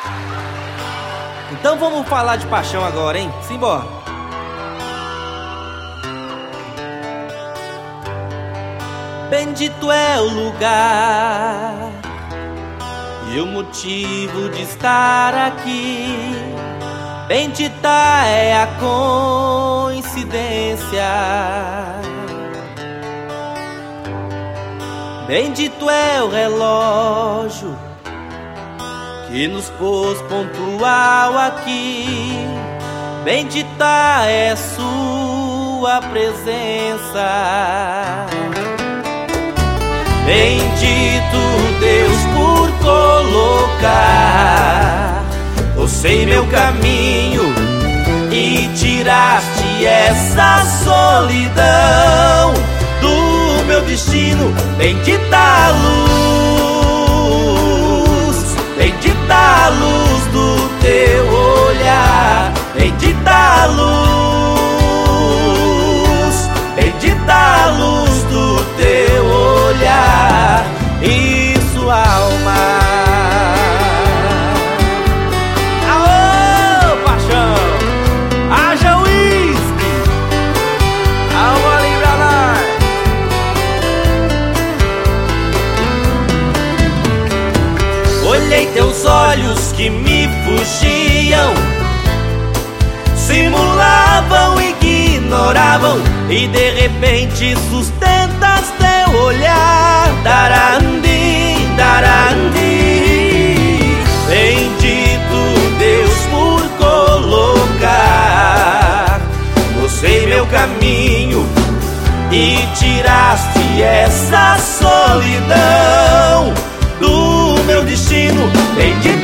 Então vamos falar de paixão agora, hein? Simbora! Bendito é o lugar e o motivo de estar aqui. Bendita é a coincidência. Bendito é o relógio que nos pôs pontual aqui. Bendita é sua presença. Bendito Deus por colocar você em meu caminho e tiraste essa solidão do meu destino. Bendita a luz, bendita a luz do teu olhar. Bendita a luz, bendita a luz do teu olhar e sua alma. Aô, paixão! Haja uísque! Alma ali pra nós. Olhei teus olhos que me fugiam, simulavam, ignoravam, e de repente sustentas teu olhar. Darandi, darandi. Bendito Deus por colocar você em meu caminho e tiraste essa solidão do meu destino. Bendito